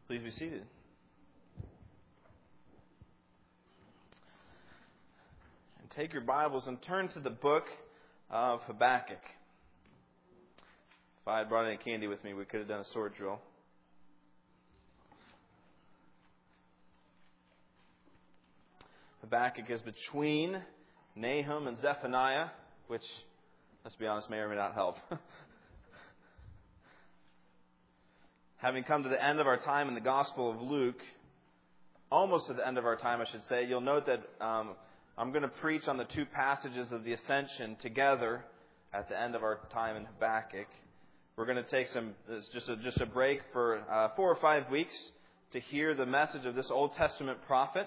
Please be seated. And take your Bibles and turn to the book of Habakkuk. If I had brought any candy with me, we could have done a sword drill. Habakkuk is between Nahum and Zephaniah, which, let's be honest, may or may not help. Having come to the end of our time in the Gospel of Luke, almost to the end of our time, I should say, you'll note that I'm going to preach on the two passages of the Ascension together at the end of our time in Habakkuk. We're going to take just a break for 4 or 5 weeks to hear the message of this Old Testament prophet.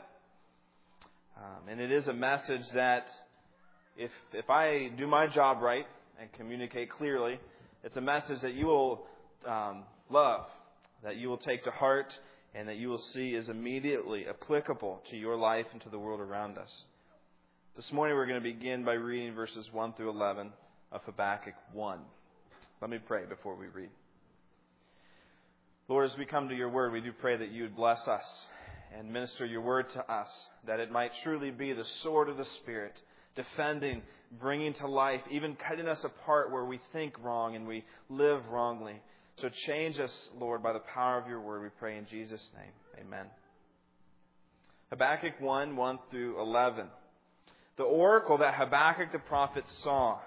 And it is a message that, if I do my job right and communicate clearly, it's a message that you will love, that you will take to heart, and that you will see is immediately applicable to your life and to the world around us. This morning we're going to begin by reading verses 1 through 11 of Habakkuk 1. Let me pray before we read. Lord, as we come to your word, we do pray that you would bless us and minister your word to us, that it might truly be the sword of the Spirit, defending, bringing to life, even cutting us apart where we think wrong and we live wrongly. So change us, Lord, by the power of your word, we pray in Jesus' name. Amen. Habakkuk 1 through 11. The oracle that Habakkuk the prophet saw.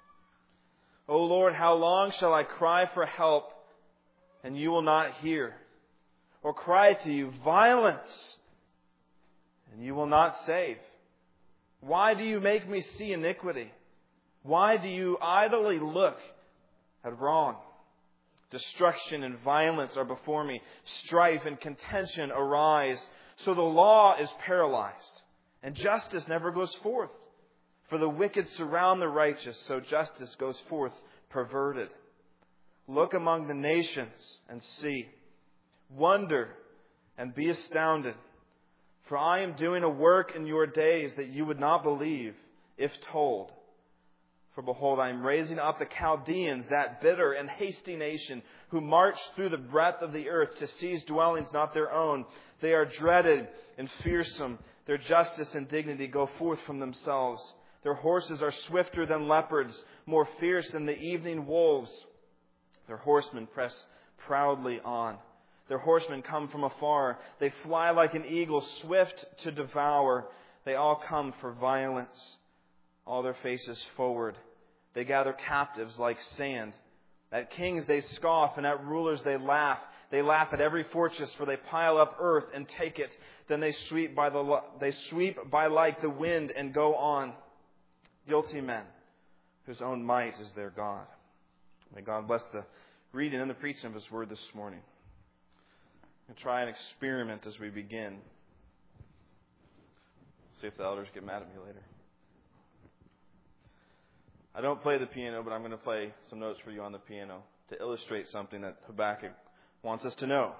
O Lord, how long shall I cry for help, and you will not hear? Or cry to you, violence, and you will not save? Why do you make me see iniquity? Why do you idly look at wrong? Destruction and violence are before me. Strife and contention arise. So the law is paralyzed, and justice never goes forth. For the wicked surround the righteous, so justice goes forth perverted. Look among the nations and see. Wonder and be astounded. For I am doing a work in your days that you would not believe, if told. For behold, I am raising up the Chaldeans, that bitter and hasty nation, who march through the breadth of the earth to seize dwellings not their own. They are dreaded and fearsome. Their justice and dignity go forth from themselves. Their horses are swifter than leopards, more fierce than the evening wolves. Their horsemen press proudly on. Their horsemen come from afar. They fly like an eagle, swift to devour. They all come for violence, all their faces forward. They gather captives like sand. At kings they scoff, and at rulers they laugh. They laugh at every fortress, for they pile up earth and take it. Then they sweep by like the wind and go on. Guilty men, whose own might is their God. May God bless the reading and the preaching of His word this morning. We'll try an experiment as we begin. See if the elders get mad at me later. I don't play the piano, but I'm going to play some notes for you on the piano to illustrate something that Habakkuk wants us to know.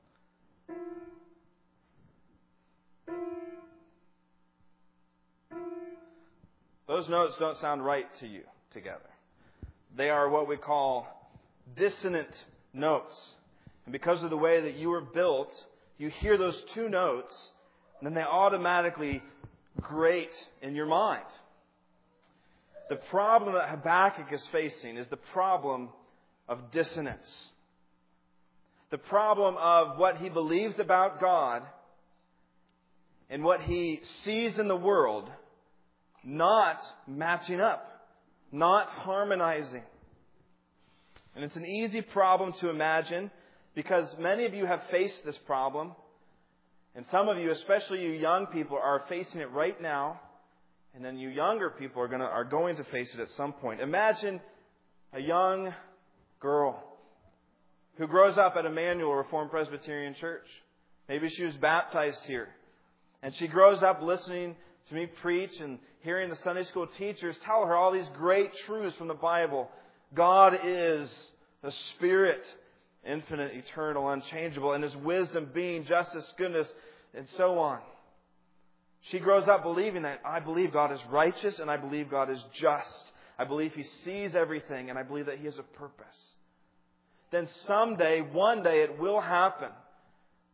Those notes don't sound right to you together. They are what we call dissonant notes. And because of the way that you were built, you hear those two notes, and then they automatically grate in your mind. The problem that Habakkuk is facing is the problem of dissonance. The problem of what he believes about God and what he sees in the world not matching up, not harmonizing. And it's an easy problem to imagine because many of you have faced this problem. And some of you, especially you young people, are facing it right now. And then you younger people are going to face it at some point. Imagine a young girl who grows up at Emmanuel Reformed Presbyterian Church. Maybe she was baptized here. And she grows up listening to me preach and hearing the Sunday school teachers tell her all these great truths from the Bible. God is the Spirit, infinite, eternal, unchangeable, and His wisdom, being, justice, goodness, and so on. She grows up believing that I believe God is righteous and I believe God is just. I believe He sees everything and I believe that He has a purpose. Then someday, one day, it will happen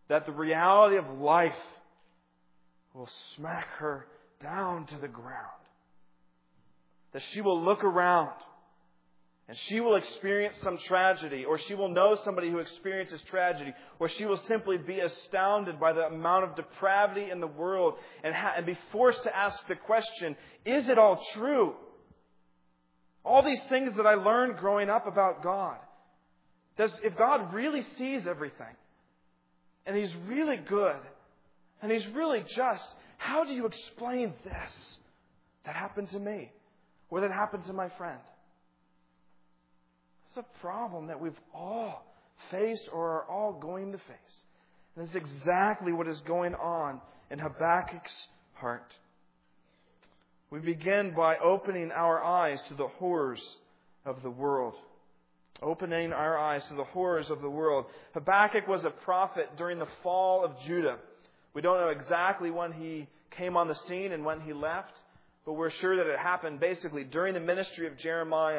that the reality of life will smack her down to the ground. That she will look around and she will experience some tragedy, or she will know somebody who experiences tragedy, or she will simply be astounded by the amount of depravity in the world and be forced to ask the question, is it all true? All these things that I learned growing up about God. If God really sees everything, and He's really good, and He's really just, how do you explain this that happened to me, or that happened to my friend? It's a problem that we've all faced or are all going to face. And that's exactly what is going on in Habakkuk's heart. We begin by opening our eyes to the horrors of the world. Opening our eyes to the horrors of the world. Habakkuk was a prophet during the fall of Judah. We don't know exactly when he came on the scene and when he left, but we're sure that it happened basically during the ministry of Jeremiah.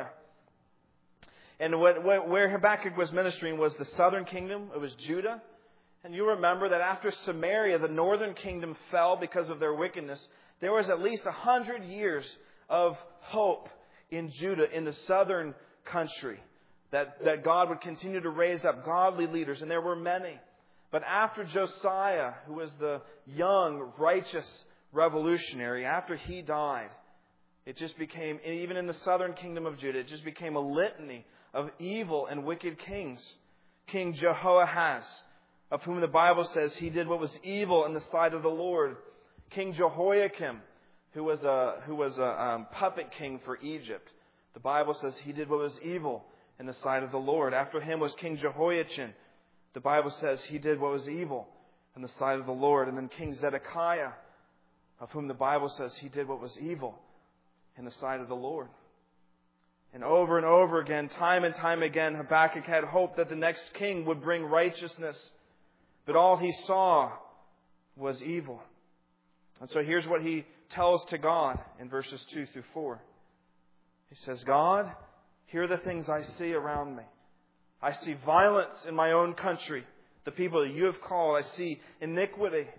And where Habakkuk was ministering was the southern kingdom. It was Judah. And you remember that after Samaria, the northern kingdom fell because of their wickedness. There was at least 100 years of hope in Judah, in the southern country, that God would continue to raise up godly leaders. And there were many. But after Josiah, who was the young, righteous revolutionary, after he died, it just became, even in the southern kingdom of Judah, it just became a litany of evil and wicked kings. King Jehoahaz, of whom the Bible says he did what was evil in the sight of the Lord. King Jehoiakim, who was a puppet king for Egypt. The Bible says he did what was evil in the sight of the Lord. After him was King Jehoiachin. The Bible says he did what was evil in the sight of the Lord. And then King Zedekiah, of whom the Bible says he did what was evil in the sight of the Lord. And over again, time and time again, Habakkuk had hope that the next king would bring righteousness. But all he saw was evil. And so here's what he tells to God in verses 2 through 4. He says, God, here are the things I see around me. I see violence in my own country, the people that you have called. I see iniquity.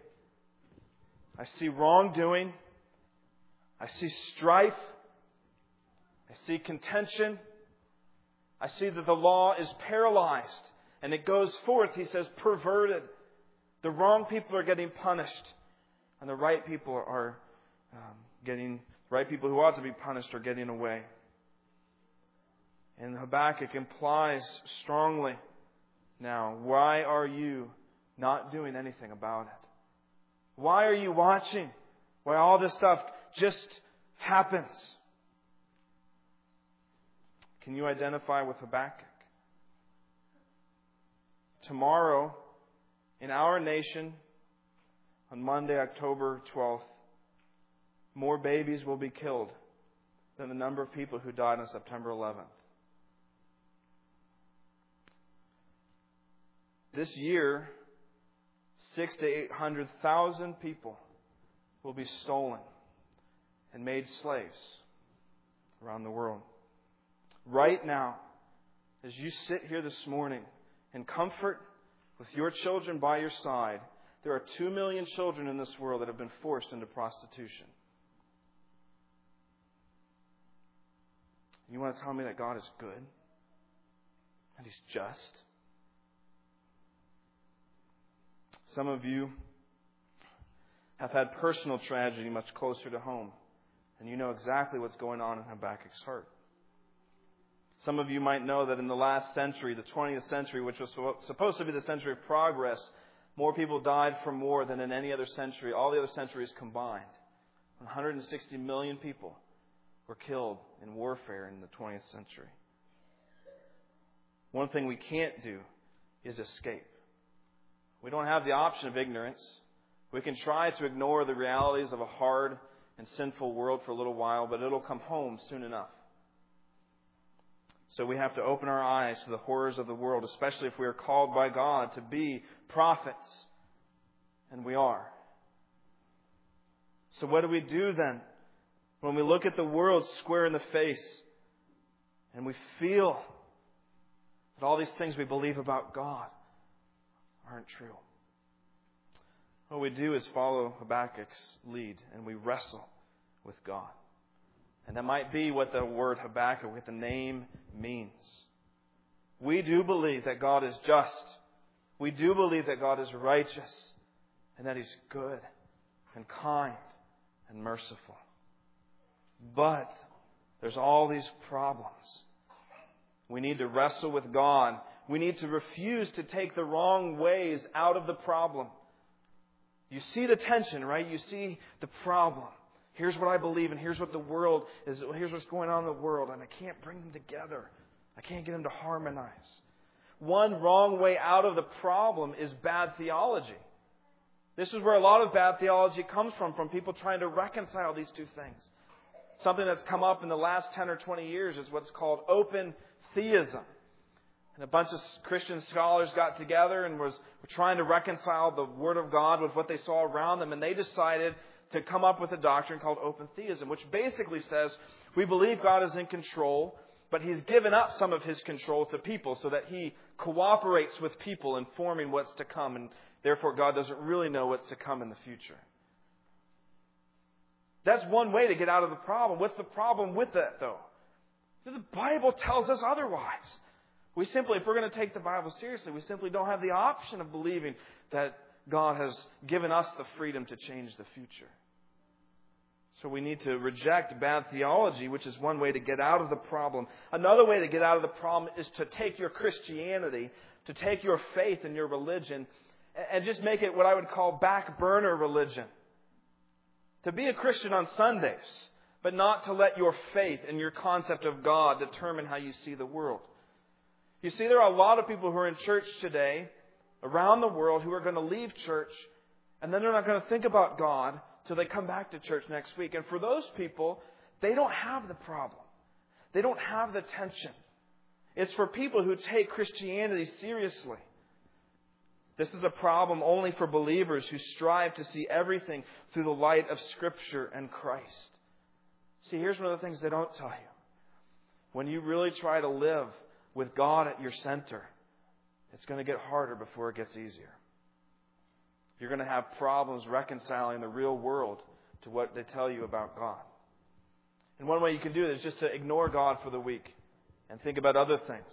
I see wrongdoing. I see strife. I see contention. I see that the law is paralyzed. And it goes forth, he says, perverted. The wrong people are getting punished. And the right people are right people who ought to be punished are getting away. And Habakkuk implies strongly now, why are you not doing anything about it? Why are you watching? Why all this stuff just happens? Can you identify with Habakkuk? Tomorrow, in our nation, on Monday, October 12th, more babies will be killed than the number of people who died on September 11th. This year, 600,000 to 800,000 people will be stolen and made slaves around the world. Right now, as you sit here this morning in comfort with your children by your side, there are 2 million children in this world that have been forced into prostitution. You want to tell me that God is good? And He's just? Some of you have had personal tragedy much closer to home. And you know exactly what's going on in Habakkuk's heart. Some of you might know that in the last century, the 20th century, which was supposed to be the century of progress, more people died from war than in any other century, all the other centuries combined. 160 million people were killed in warfare in the 20th century. One thing we can't do is escape. We don't have the option of ignorance. We can try to ignore the realities of a hard and sinful world for a little while, but it'll come home soon enough. So we have to open our eyes to the horrors of the world, especially if we are called by God to be prophets. And we are. So what do we do then when we look at the world square in the face and we feel that all these things we believe about God aren't true? What we do is follow Habakkuk's lead, and we wrestle with God. And that might be what the word Habakkuk, what the name means. We do believe that God is just. We do believe that God is righteous, and that He's good and kind and merciful. But there's all these problems. We need to wrestle with God. We need to refuse to take the wrong ways out of the problem. You see the tension, right? You see the problem. Here's what I believe, and here's what the world is. Here's what's going on in the world, and I can't bring them together. I can't get them to harmonize. One wrong way out of the problem is bad theology. This is where a lot of bad theology comes from people trying to reconcile these two things. Something that's come up in the last 10 or 20 years is what's called open theism. And a bunch of Christian scholars got together and were trying to reconcile the Word of God with what they saw around them. And they decided to come up with a doctrine called open theism, which basically says we believe God is in control, but He's given up some of His control to people so that He cooperates with people in forming what's to come. And therefore, God doesn't really know what's to come in the future. That's one way to get out of the problem. What's the problem with that, though? The Bible tells us otherwise. We simply, if we're going to take the Bible seriously, we simply don't have the option of believing that God has given us the freedom to change the future. So we need to reject bad theology, which is one way to get out of the problem. Another way to get out of the problem is to take your Christianity, to take your faith and your religion, and just make it what I would call back burner religion. To be a Christian on Sundays, but not to let your faith and your concept of God determine how you see the world. You see, there are a lot of people who are in church today, around the world, who are going to leave church, and then they're not going to think about God till they come back to church next week. And for those people, they don't have the problem. They don't have the tension. It's for people who take Christianity seriously. This is a problem only for believers who strive to see everything through the light of Scripture and Christ. See, here's one of the things they don't tell you. When you really try to live with God at your center, it's going to get harder before it gets easier. You're going to have problems reconciling the real world to what they tell you about God. And one way you can do it is just to ignore God for the week and think about other things.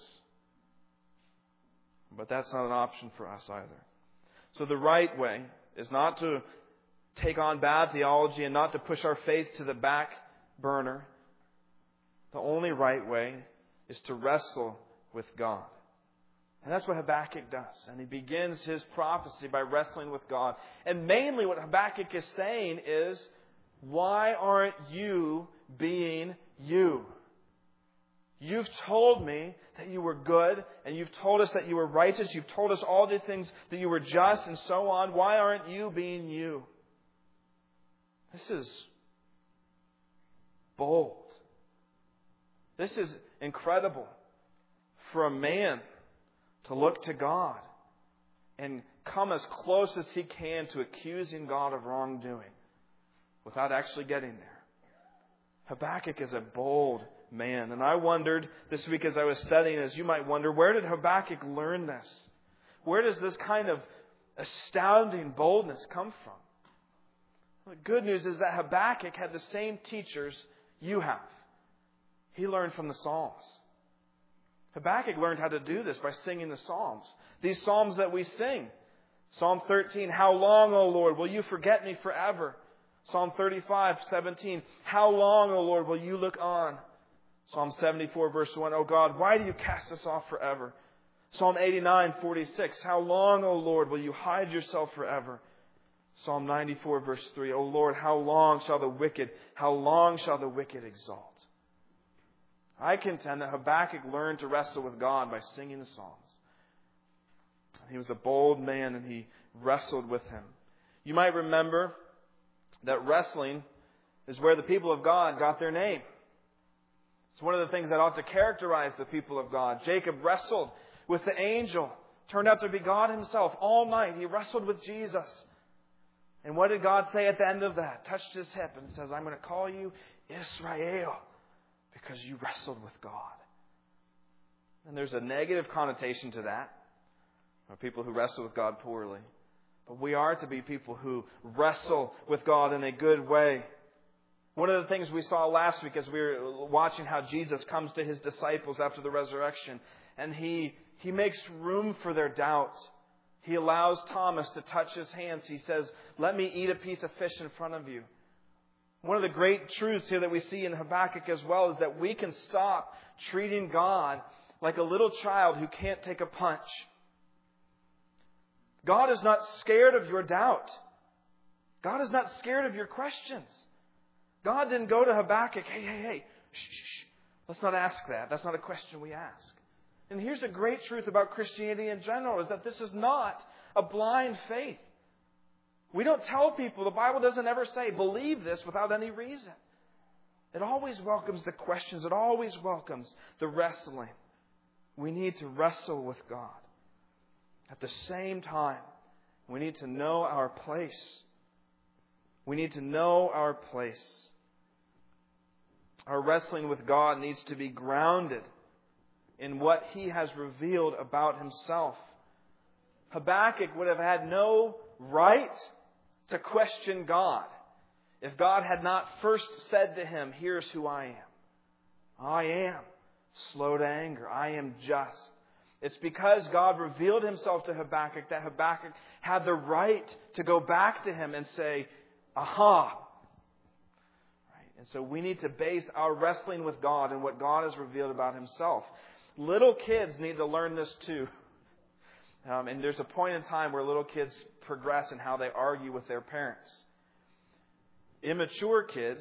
But that's not an option for us either. So the right way is not to take on bad theology and not to push our faith to the back burner. The only right way is to wrestle with God. And that's what Habakkuk does. And he begins his prophecy by wrestling with God. And mainly what Habakkuk is saying is, why aren't you being you? You've told me that you were good, and you've told us that you were righteous. You've told us all the things that you were just and so on. Why aren't you being you? This is bold. This is incredible for a man to look to God and come as close as he can to accusing God of wrongdoing without actually getting there. Habakkuk is a bold man. And I wondered this week as I was studying, as you might wonder, where did Habakkuk learn this? Where does this kind of astounding boldness come from? Well, the good news is that Habakkuk had the same teachers you have. He learned from the Psalms. Habakkuk learned how to do this by singing the Psalms. These Psalms that we sing. Psalm 13, how long, O Lord, will you forget me forever? Psalm 35, 17, how long, O Lord, will you look on? Psalm 74, verse 1, O God, why do you cast us off forever? Psalm 89, 46, how long, O Lord, will you hide yourself forever? Psalm 94, verse 3, O Lord, how long shall the wicked exalt? I contend that Habakkuk learned to wrestle with God by singing the Psalms. He was a bold man and he wrestled with Him. You might remember that wrestling is where the people of God got their name. It's one of the things that ought to characterize the people of God. Jacob wrestled with the angel. Turned out to be God Himself all night. He wrestled with Jesus. And what did God say at the end of that? Touched his hip and says, I'm going to call you Israel because you wrestled with God. And there's a negative connotation to that. There are people who wrestle with God poorly. But we are to be people who wrestle with God in a good way. One of the things we saw last week as we were watching how Jesus comes to His disciples after the resurrection, and He makes room for their doubt. He allows Thomas to touch His hands. He says, "Let me eat a piece of fish in front of you." One of the great truths here that we see in Habakkuk as well is that we can stop treating God like a little child who can't take a punch. God is not scared of your doubt. God is not scared of your questions. God didn't go to Habakkuk, hey, shh, let's not ask that. That's not a question we ask. And here's the great truth about Christianity in general, is that this is not a blind faith. We don't tell people, the Bible doesn't ever say, believe this without any reason. It always welcomes the questions. It always welcomes the wrestling. We need to wrestle with God. At the same time, we need to know our place. We need to know our place. Our wrestling with God needs to be grounded in what He has revealed about Himself. Habakkuk would have had no right to question God if God had not first said to him, "Here's who I am. I am slow to anger. I am just." It's because God revealed Himself to Habakkuk that Habakkuk had the right to go back to Him and say, "Aha." Right? And so we need to base our wrestling with God and what God has revealed about Himself. Little kids need to learn this too. And there's a point in time where little kids progress in how they argue with their parents. Immature kids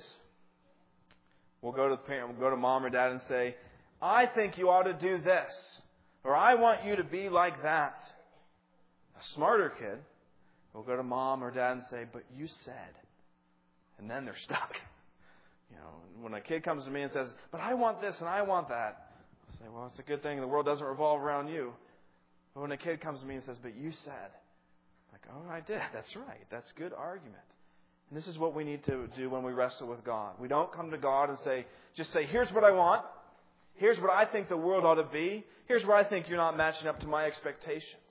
will go to the parent, will go to mom or dad and say, "I think you ought to do this," or "I want you to be like that." A smarter kid will go to mom or dad and say, "But you said," and then they're stuck. When a kid comes to me and says, "But I want this and I want that," I'll say, "Well, it's a good thing the world doesn't revolve around you." But when a kid comes to me and says, "But you said," I'm like, "Oh, I did. That's right. That's a good argument." And this is what we need to do when we wrestle with God. We don't come to God and just say, "Here's what I want. Here's what I think the world ought to be. Here's where I think you're not matching up to my expectations."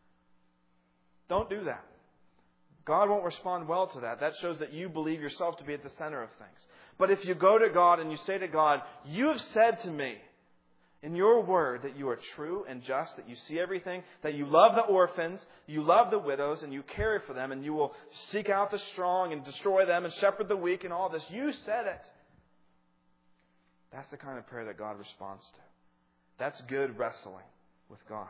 Don't do that. God won't respond well to that. That shows that you believe yourself to be at the center of things. But if you go to God and you say to God, "You have said to me in your word that you are true and just, that you see everything, that you love the orphans, you love the widows, and you care for them, and you will seek out the strong and destroy them and shepherd the weak and all this. You said it." That's the kind of prayer that God responds to. That's good wrestling with God.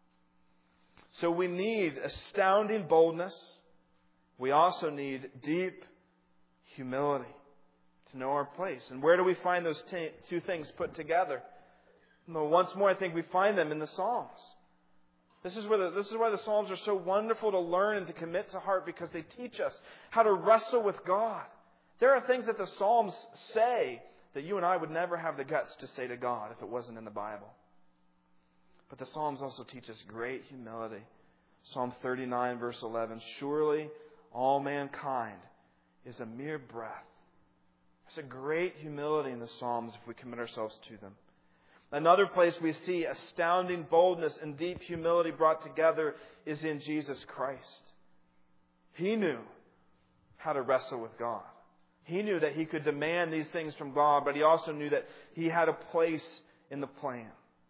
So we need astounding boldness. We also need deep humility to know our place. And where do we find those two things put together? Well, once more, I think we find them in the Psalms. This is why the Psalms are so wonderful to learn and to commit to heart, because they teach us how to wrestle with God. There are things that the Psalms say that you and I would never have the guts to say to God if it wasn't in the Bible. But the Psalms also teach us great humility. Psalm 39, verse 11, "Surely all mankind is a mere breath." There's a great humility in the Psalms if we commit ourselves to them. Another place we see astounding boldness and deep humility brought together is in Jesus Christ. He knew how to wrestle with God. He knew that He could demand these things from God, but He also knew that He had a place in the plan.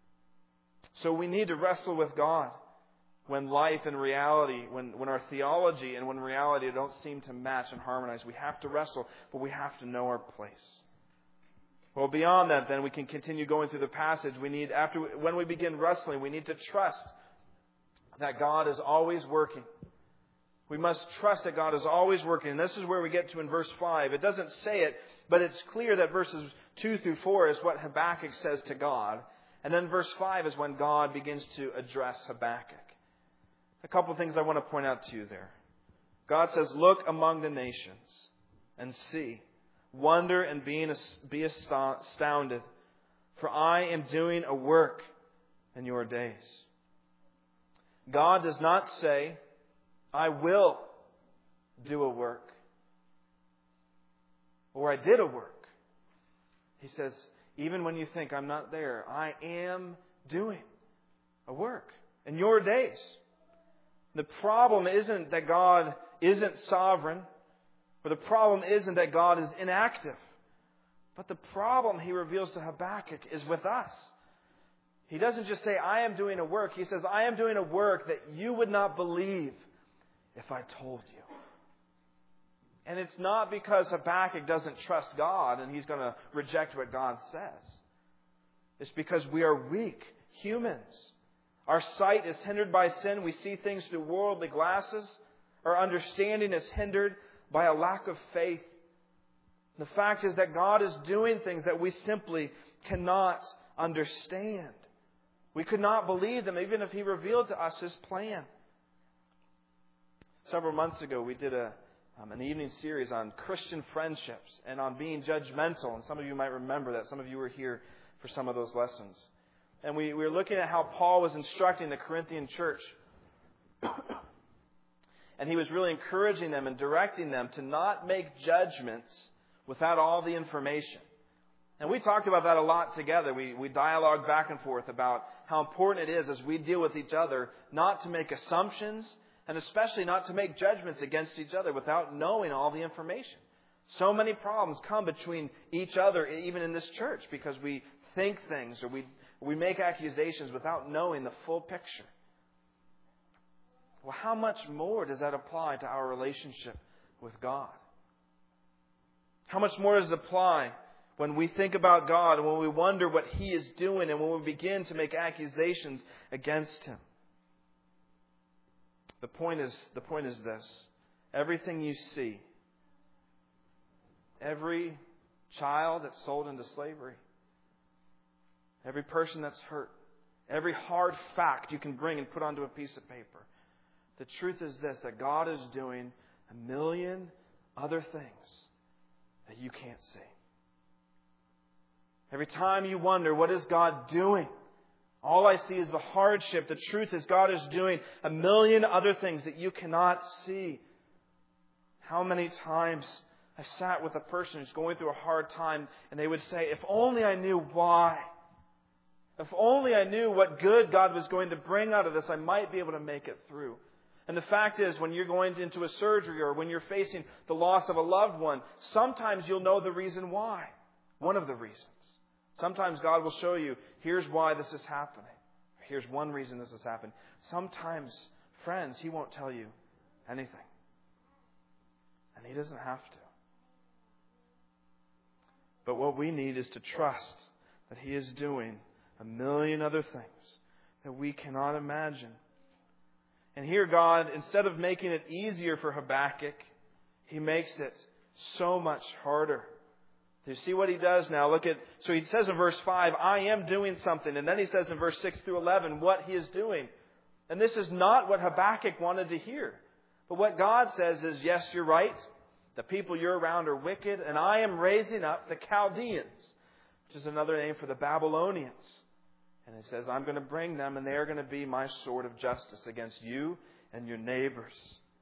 So we need to wrestle with God when life and reality, when our theology and when reality don't seem to match and harmonize. We have to wrestle, but we have to know our place. Well, beyond that, then, we can continue going through the passage. When we begin wrestling, we need to trust that God is always working. We must trust that God is always working. And this is where we get to in verse 5. It doesn't say it, but it's clear that verses 2 through 4 is what Habakkuk says to God. And then verse 5 is when God begins to address Habakkuk. A couple of things I want to point out to you there. God says, "Look among the nations and see. Wonder and be astounded, for I am doing a work in your days." God does not say, "I will do a work," or "I did a work." He says, even when you think I'm not there, I am doing a work in your days. The problem isn't that God isn't sovereign, or the problem isn't that God is inactive. But the problem he reveals to Habakkuk is with us. He doesn't just say, I am doing a work. He says, I am doing a work that you would not believe if I told you. And it's not because Habakkuk doesn't trust God and he's going to reject what God says. It's because we are weak humans. Our sight is hindered by sin. We see things through worldly glasses. Our understanding is hindered by a lack of faith. The fact is that God is doing things that we simply cannot understand. We could not believe them even if He revealed to us His plan. Several months ago, we did an evening series on Christian friendships and on being judgmental. And some of you might remember that. Some of you were here for some of those lessons. And we were looking at how Paul was instructing the Corinthian church. And he was really encouraging them and directing them to not make judgments without all the information. And we talked about that a lot together. We dialogued back and forth about how important it is as we deal with each other not to make assumptions and especially not to make judgments against each other without knowing all the information. So many problems come between each other, even in this church, because we think things or we make accusations without knowing the full picture. Well, how much more does that apply to our relationship with God? How much more does it apply when we think about God and when we wonder what He is doing and when we begin to make accusations against Him? The point is this. Everything you see, every child that's sold into slavery, every person that's hurt, every hard fact you can bring and put onto a piece of paper, the truth is this, that God is doing a million other things that you can't see. Every time you wonder, what is God doing? All I see is the hardship. The truth is God is doing a million other things that you cannot see. How many times I've sat with a person who's going through a hard time and they would say, if only I knew why. If only I knew what good God was going to bring out of this, I might be able to make it through. And the fact is, when you're going into a surgery or when you're facing the loss of a loved one, sometimes you'll know the reason why. One of the reasons. Sometimes God will show you, here's why this is happening. Here's one reason this has happened. Sometimes, friends, He won't tell you anything. And He doesn't have to. But what we need is to trust that He is doing a million other things that we cannot imagine. And here God, instead of making it easier for Habakkuk, He makes it so much harder. Do you see what He does now? So He says in verse 5, I am doing something. And then He says in verse 6 through 11 what He is doing. And this is not what Habakkuk wanted to hear. But what God says is, yes, you're right. The people you're around are wicked. And I am raising up the Chaldeans, which is another name for the Babylonians. And He says, I'm going to bring them and they are going to be my sword of justice against you and your neighbors.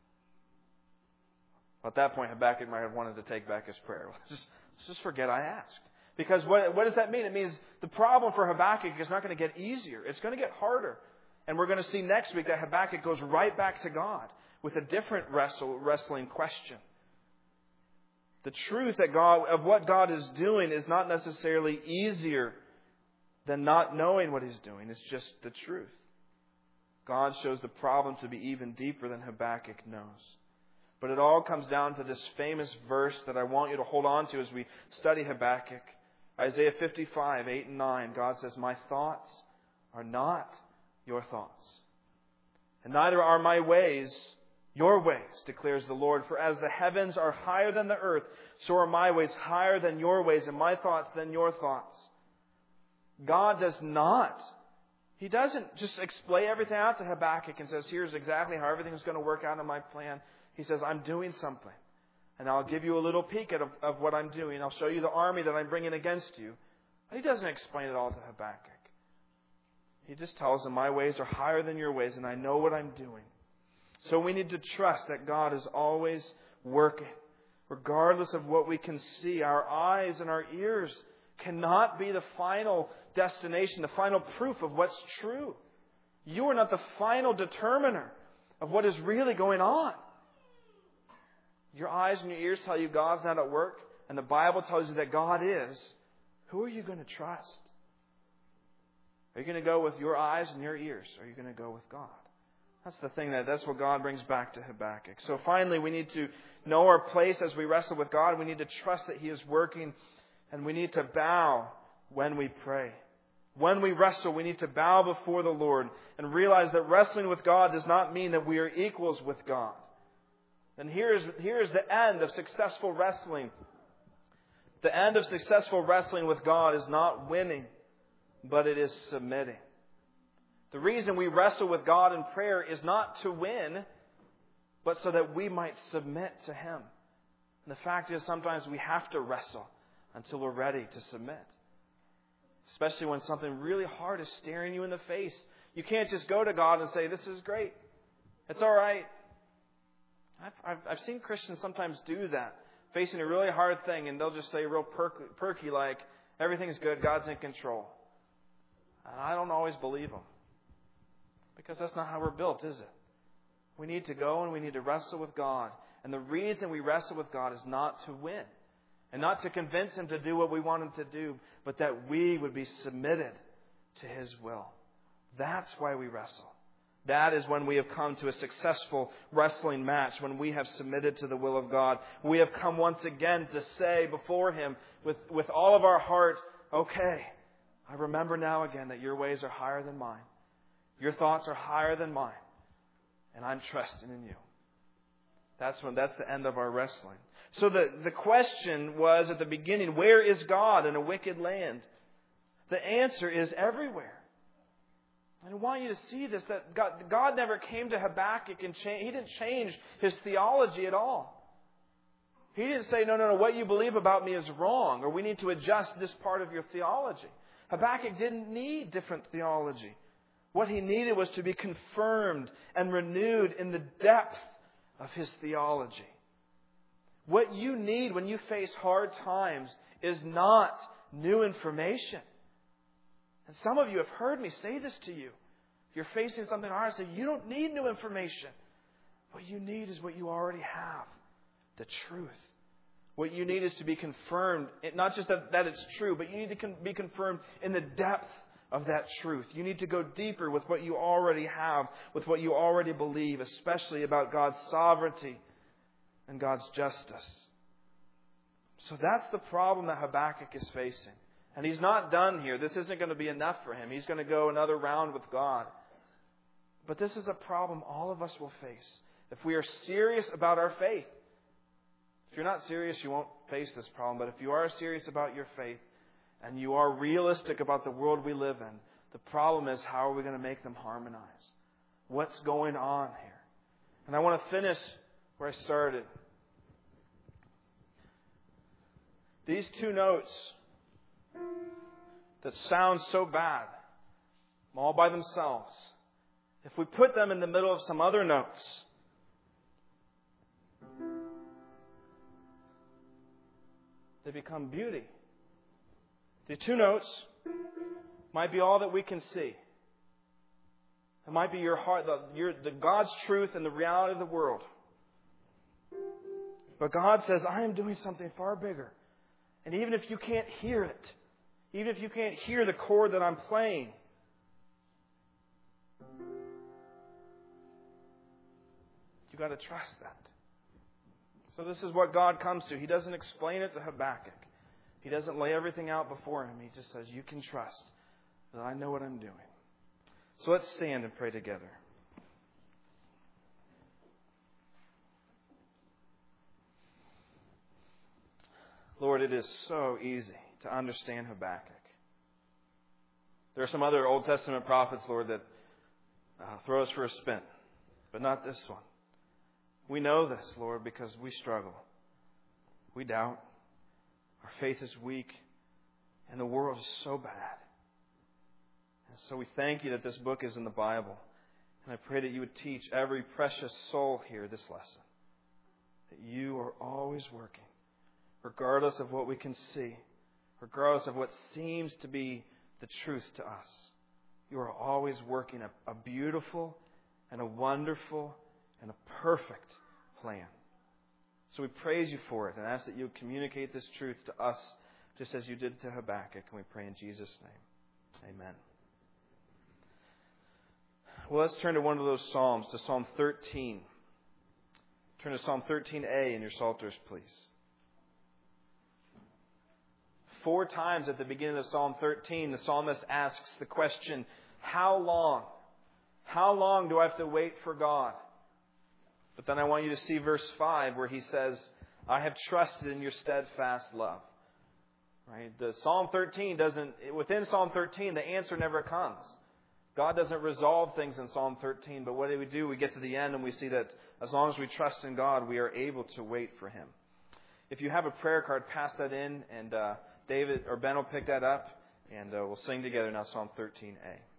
Well, at that point, Habakkuk might have wanted to take back his prayer. Let's just forget I asked. Because what does that mean? It means the problem for Habakkuk is not going to get easier. It's going to get harder. And we're going to see next week that Habakkuk goes right back to God with a different wrestling question. The truth of what God is doing is not necessarily easier than not knowing what He's doing. It's just the truth. God shows the problem to be even deeper than Habakkuk knows. But it all comes down to this famous verse that I want you to hold on to as we study Habakkuk. Isaiah 55, 8 and 9. God says, my thoughts are not your thoughts. And neither are my ways your ways, declares the Lord. For as the heavens are higher than the earth, so are my ways higher than your ways, and my thoughts than your thoughts. God does not. He doesn't just explain everything out to Habakkuk and says, here's exactly how everything is going to work out in my plan. He says, I'm doing something. And I'll give you a little peek of what I'm doing. I'll show you the army that I'm bringing against you. But He doesn't explain it all to Habakkuk. He just tells him, my ways are higher than your ways, and I know what I'm doing. So we need to trust that God is always working. Regardless of what we can see, our eyes and our ears cannot be the final destination, the final proof of what's true. You are not the final determiner of what is really going on. Your eyes and your ears tell you God's not at work, and the Bible tells you that God is. Who are you going to trust? Are you going to go with your eyes and your ears? Or are you going to go with God? That's the thing that's what God brings back to Habakkuk. So finally, we need to know our place as we wrestle with God. We need to trust that He is working, and we need to bow when we pray. When we wrestle, we need to bow before the Lord and realize that wrestling with God does not mean that we are equals with God. And here's the end of successful wrestling. The end of successful wrestling with God is not winning, but it is submitting. The reason we wrestle with God in prayer is not to win, but so that we might submit to Him. And the fact is, sometimes we have to wrestle until we're ready to submit. Especially when something really hard is staring you in the face. You can't just go to God and say, this is great. It's all right. I've seen Christians sometimes do that, facing a really hard thing, and they'll just say real perky like, everything's good, God's in control. And I don't always believe them. Because that's not how we're built, is it? We need to go and we need to wrestle with God. And the reason we wrestle with God is not to win. And not to convince Him to do what we want Him to do, but that we would be submitted to His will. That's why we wrestle. That is when we have come to a successful wrestling match, when we have submitted to the will of God. We have come once again to say before Him with all of our heart, okay, I remember now again that your ways are higher than mine. Your thoughts are higher than mine. And I'm trusting in you. That's the end of our wrestling. So the question was at the beginning, where is God in a wicked land? The answer is everywhere. And I want you to see this, that God never came to Habakkuk and He didn't change his theology at all. He didn't say, no, what you believe about me is wrong, or we need to adjust this part of your theology. Habakkuk didn't need different theology. What he needed was to be confirmed and renewed in the depth of his theology. What you need when you face hard times is not new information. And some of you have heard me say this to you. You're facing something hard. I say, you don't need new information. What you need is what you already have. The truth. What you need is to be confirmed. Not just that it's true, but you need to be confirmed in the depth of that truth. You need to go deeper with what you already have, with what you already believe, especially about God's sovereignty and God's justice. So that's the problem that Habakkuk is facing. And he's not done here. This isn't going to be enough for him. He's going to go another round with God. But this is a problem all of us will face if we are serious about our faith. If you're not serious, you won't face this problem. But if you are serious about your faith and you are realistic about the world we live in, the problem is, how are we going to make them harmonize? What's going on here? And I want to finish where I started. These two notes that sound so bad, all by themselves, if we put them in the middle of some other notes, they become beauty. The two notes might be all that we can see. It might be your heart, the God's truth and the reality of the world. But God says, I am doing something far bigger. And even if you can't hear it, even if you can't hear the chord that I'm playing, you got to trust that. So this is what God comes to. He doesn't explain it to Habakkuk. He doesn't lay everything out before him. He just says, you can trust that I know what I'm doing. So let's stand and pray together. Lord, it is so easy to understand Habakkuk. There are some other Old Testament prophets, Lord, that throw us for a spin, but not this one. We know this, Lord, because we struggle. We doubt. Our faith is weak, and the world is so bad. And so we thank you that this book is in the Bible. And I pray that you would teach every precious soul here this lesson. That you are always working, regardless of what we can see, regardless of what seems to be the truth to us. You are always working a beautiful and a wonderful and a perfect plan. So we praise you for it and ask that you would communicate this truth to us just as you did to Habakkuk. And we pray in Jesus' name. Amen. Well, let's turn to one of those Psalms, to Psalm 13. Turn to Psalm 13a in your Psalters, please. 4 times at the beginning of Psalm 13, the psalmist asks the question, how long? How long do I have to wait for God? But then I want you to see verse 5 where he says, I have trusted in your steadfast love. Right? The Psalm 13 within Psalm 13, the answer never comes. God doesn't resolve things in Psalm 13, but what do? We get to the end and we see that as long as we trust in God, we are able to wait for Him. If you have a prayer card, pass that in, and David or Ben will pick that up, and we'll sing together now Psalm 13a.